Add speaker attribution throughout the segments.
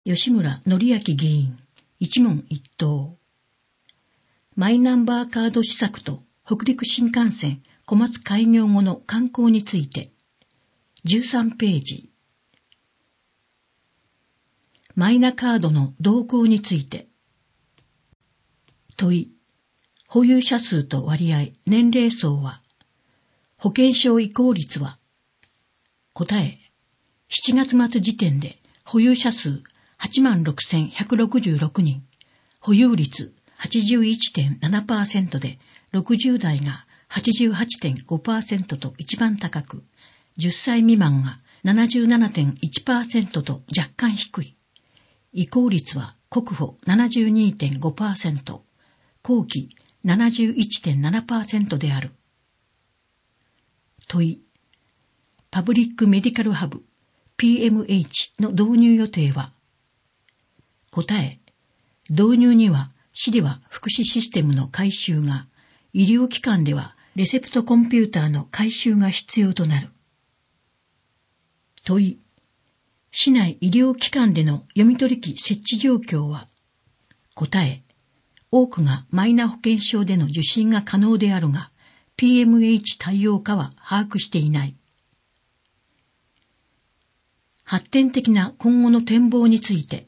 Speaker 1: 吉村則明議員、一問一答。マイナンバーカード施策と北陸新幹線小松開業後の観光について、13ページ。マイナカードの動向について。問い、保有者数と割合、年齢層は、保険証移行率は。答え、7月末時点で保有者数86,166人、保有率 81.7% で60代が 88.5% と一番高く、10歳未満が 77.1% と若干低い。移行率は国保 72.5%、後期 71.7% である。問い、パブリックメディカルハブ PMH の導入予定は。答え、導入には市では福祉システムの改修が、医療機関ではレセプトコンピューターの改修が必要となる。問い、市内医療機関での読み取り機設置状況は。答え、多くがマイナ保険証での受診が可能であるが、PMH 対応かは把握していない。発展的な今後の展望について。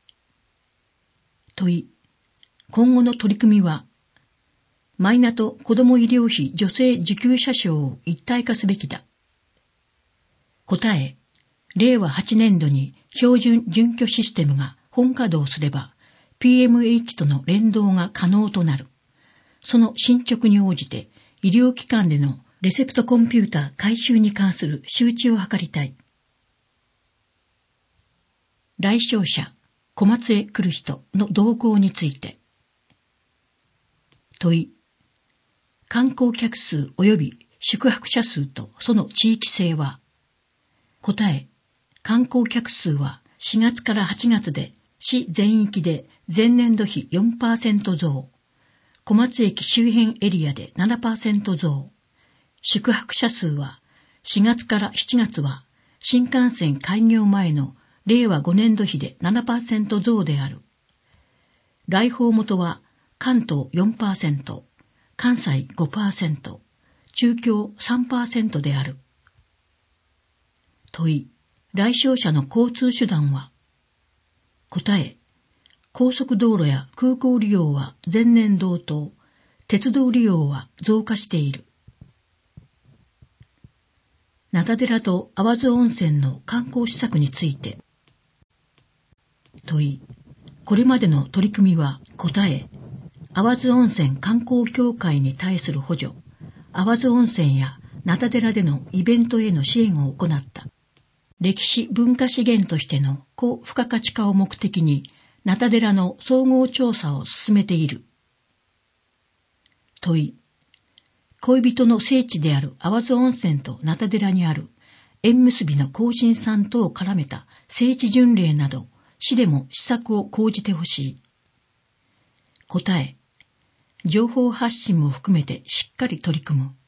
Speaker 1: 問い、今後の取り組みは、マイナと子ども医療費助成受給者証を一体化すべきだ。答え、令和8年度に標準準拠システムが本稼働すれば、PMH との連動が可能となる。その進捗に応じて、医療機関でのレセプトコンピューター改修に関する周知を図りたい。来庁者、小松へ来る人の動向について。問い、観光客数及び宿泊者数とその地域性は。答え、観光客数は4月から8月で市全域で前年度比 4% 増、小松駅周辺エリアで 7% 増、宿泊者数は4月から7月は新幹線開業前の令和5年度比で 7% 増である。来訪元は関東 4%、関西 5%、中京 3% である。問い、来庁者の交通手段は。答え、高速道路や空港利用は前年同等、鉄道利用は増加している。灘寺と粟津温泉の観光施策について。問い、これまでの取り組みは。答え、粟津温泉観光協会に対する補助、粟津温泉や灘寺でのイベントへの支援を行った。歴史文化資源としての高付加価値化を目的に、灘寺の総合調査を進めている。問い、恋人の聖地である粟津温泉と灘寺にある縁結びの皇神さんとを絡めた聖地巡礼など、市でも施策を講じてほしい。答え、情報発信も含めてしっかり取り組む。